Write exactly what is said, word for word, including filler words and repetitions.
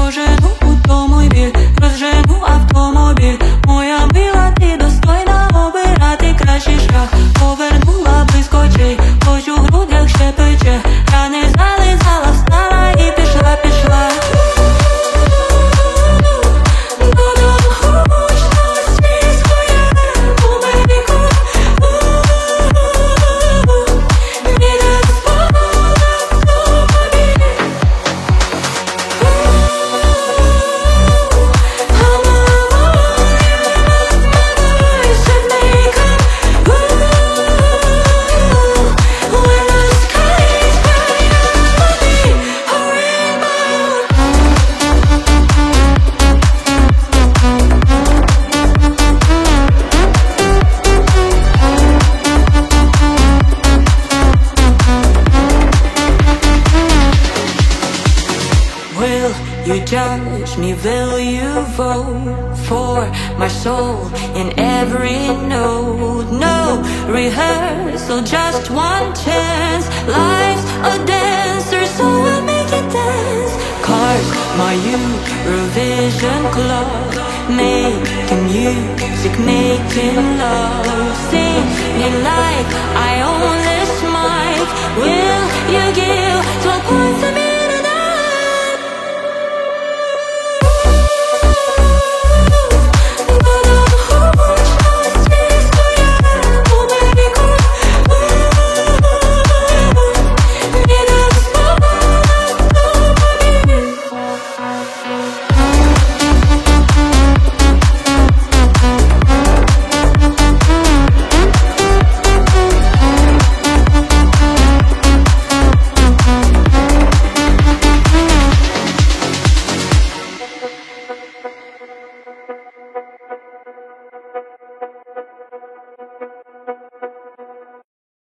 пожену у тому біль, розжену автомобіль. Моя мила, ти достойна обирати кращий шлях. Повернула близько очей, хоч у грудях ще пече. Рани зализала, встала і пішла, пішла. Will you judge me? Will you vote for my soul in every note? No rehearsal, just one chance. Life's a dancer, so I'll make it dance. Cars, my Eurovision club, making music, making love, singing like I own this mic. Will you give twelve points to me?